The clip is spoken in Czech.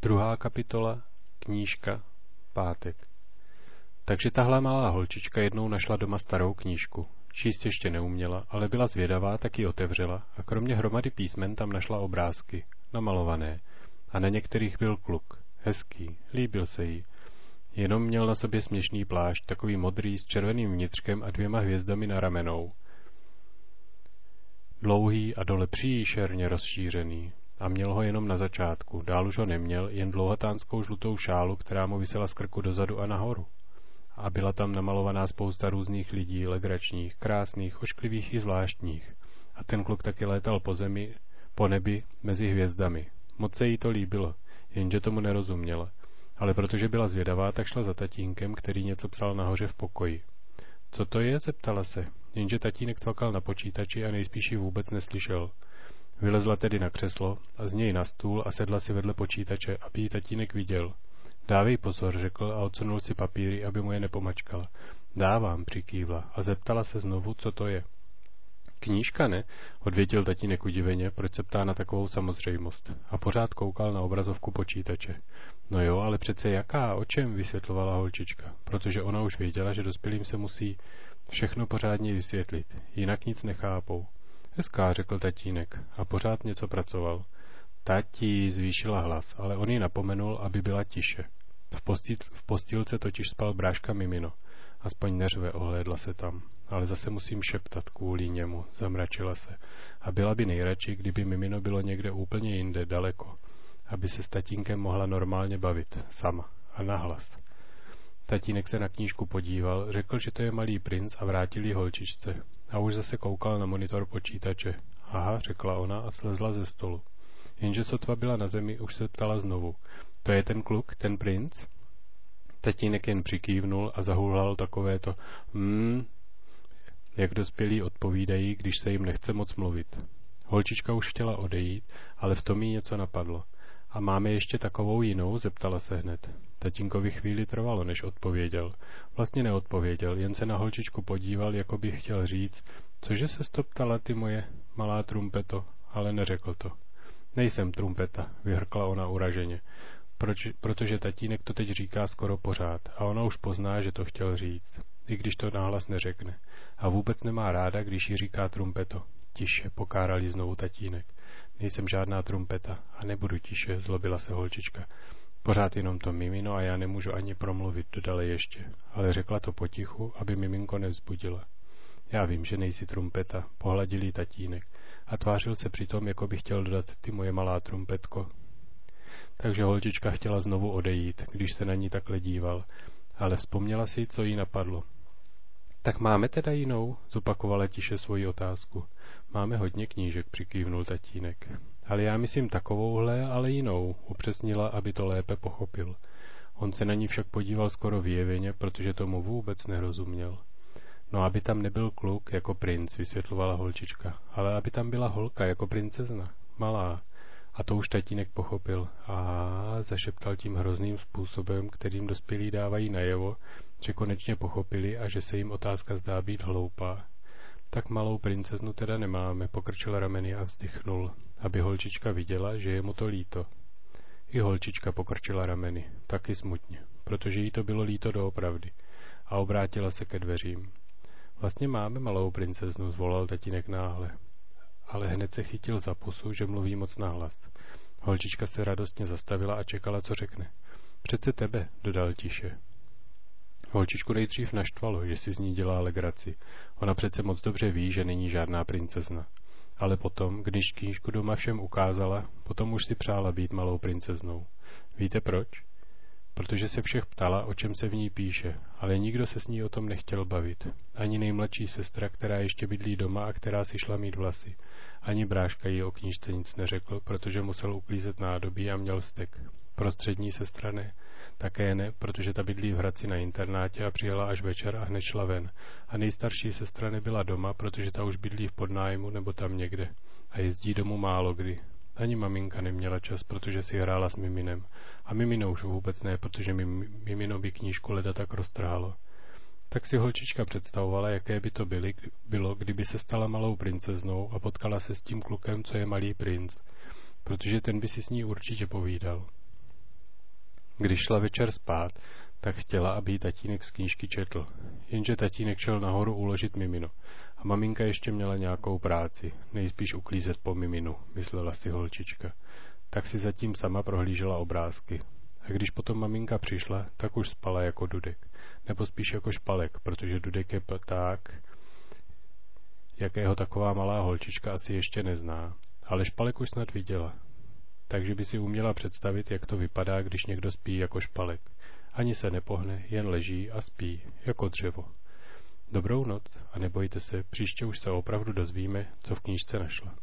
Druhá kapitola, knížka, pátek. Takže tahle malá holčička jednou našla doma starou knížku. Číst ještě neuměla, ale byla zvědavá, tak ji otevřela a kromě hromady písmen tam našla obrázky, namalované. A na některých byl kluk. Hezký, líbil se jí. Jenom měl na sobě směšný plášť, takový modrý s červeným vnitřkem a 2 hvězdami na ramenou. Dlouhý a dole příšerně rozšířený. A měl ho jenom na začátku, dál už ho neměl, jen dlouhatánskou žlutou šálu, která mu visela z krku dozadu a nahoru. A byla tam namalovaná spousta různých lidí, legračních, krásných, ošklivých i zvláštních. A ten kluk taky létal po zemi, po nebi, mezi hvězdami. Moc se jí to líbilo, jenže tomu nerozuměla. Ale protože byla zvědavá, tak šla za tatínkem, který něco psal nahoře v pokoji. Co to je? Zeptala se, jenže tatínek cvakal na počítači a nejspíš ji vůbec neslyšel. Vylezla tedy na křeslo a z něj na stůl a sedla si vedle počítače, aby ji tatínek viděl. Dávej pozor, řekl a odsunul si papíry, aby mu je nepomačkala. Dávám, přikývla a zeptala se znovu, co to je. Knížka, ne? Odvětil tatínek udiveně, proč se ptá na takovou samozřejmost. A pořád koukal na obrazovku počítače. No jo, ale přece jaká, o čem, vysvětlovala holčička, protože ona už věděla, že dospělým se musí všechno pořádně vysvětlit, jinak nic nechápou. Hezká, řekl tatínek a pořád něco pracoval. Tati, zvýšila hlas, ale on ji napomenul, aby byla tiše. V postýlce totiž spal bráška Mimino. Aspoň neřve, ohlédla se tam. Ale zase musím šeptat kvůli němu, zamračila se. A byla by nejradši, kdyby Mimino bylo někde úplně jinde, daleko. Aby se s tatínkem mohla normálně bavit, sama a nahlas. Tatínek se na knížku podíval, řekl, že to je Malý princ a vrátil ji holčičce. A už zase koukal na monitor počítače. Aha, řekla ona a slezla ze stolu. Jenže sotva byla na zemi, už se ptala znovu. To je ten kluk, ten princ? Tatínek jen přikývnul a zahulhal takovéto jak dospělí odpovídají, když se jim nechce moc mluvit. Holčička už chtěla odejít, ale v tom jí něco napadlo. A máme ještě takovou jinou? Zeptala se hned. Tatínkovi chvíli trvalo, než odpověděl. Vlastně neodpověděl, jen se na holčičku podíval, jako by chtěl říct, cože se stoptala ty moje malá trumpeto, ale neřekl to. Nejsem trumpeta, vyhrkla ona uraženě, protože tatínek to teď říká skoro pořád a ona už pozná, že to chtěl říct, i když to náhlas neřekne. A vůbec nemá ráda, když jí říká trumpeto. Tiše, pokáral jí znovu tatínek. Nejsem žádná trumpeta a nebudu tiše, zlobila se holčička. Pořád jenom to Mimino a já nemůžu ani promluvit, dodala ještě, ale řekla to potichu, aby miminko nevzbudila. Já vím, že nejsi trumpeta, pohladil jí tatínek a tvářil se přitom, jako by chtěl dodat ty moje malá trumpetko. Takže holčička chtěla znovu odejít, když se na ní takhle díval, ale vzpomněla si, co jí napadlo. Tak máme teda jinou, zopakovala tiše svoji otázku. Máme hodně knížek, přikývnul tatínek. Ale já myslím takovouhle, ale jinou, upřesnila, aby to lépe pochopil. On se na ní však podíval skoro vyjeveně, protože tomu vůbec nerozuměl. No, aby tam nebyl kluk jako princ, vysvětlovala holčička, ale aby tam byla holka jako princezna, malá. A to už tatínek pochopil. A zašeptal tím hrozným způsobem, kterým dospělí dávají najevo, že konečně pochopili a že se jim otázka zdá být hloupá. Tak malou princeznu teda nemáme, pokrčil rameny a vzdychnul, aby holčička viděla, že je mu to líto. I holčička pokrčila rameny, taky smutně, protože jí to bylo líto doopravdy, a obrátila se ke dveřím. Vlastně máme malou princeznu, zvolal tatínek náhle, ale hned se chytil za pusu, že mluví moc nahlas. Holčička se radostně zastavila a čekala, co řekne. Přece tebe, dodal tiše. Holčičku nejdřív naštvalo, že si z ní dělá legraci. Ona přece moc dobře ví, že není žádná princezna. Ale potom, když knížku doma všem ukázala, potom už si přála být malou princeznou. Víte proč? Protože se všech ptala, o čem se v ní píše, ale nikdo se s ní o tom nechtěl bavit. Ani nejmladší sestra, která ještě bydlí doma a která si šla mít vlasy. Ani bráška jí o knížce nic neřekl, protože musel uklízet nádobí a měl vztek. Prostřední sestra ne. Také ne, protože ta bydlí v Hradci na internátě a přijela až večer a hned šla ven. A nejstarší sestra nebyla doma, protože ta už bydlí v podnájmu nebo tam někde. A jezdí domů málo kdy. Ani maminka neměla čas, protože si hrála s Miminem. A Mimino už vůbec ne, protože Mimino by knížku leda tak roztrhalo. Tak si holčička představovala, jaké by to bylo, kdyby se stala malou princeznou a potkala se s tím klukem, co je Malý princ. Protože ten by si s ní určitě povídal. Když šla večer spát, tak chtěla, aby jí tatínek z knížky četl. Jenže tatínek šel nahoru uložit mimino. A maminka ještě měla nějakou práci, nejspíš uklízet po miminu, myslela si holčička. Tak si zatím sama prohlížela obrázky. A když potom maminka přišla, tak už spala jako Dudek. Nebo spíš jako Špalek, protože Dudek je pták, jakého taková malá holčička asi ještě nezná. Ale Špalek už snad viděla. Takže by si uměla představit, jak to vypadá, když někdo spí jako Špalek. Ani se nepohne, jen leží a spí, jako dřevo. Dobrou noc a nebojte se, příště už se opravdu dozvíme, co v knížce našla.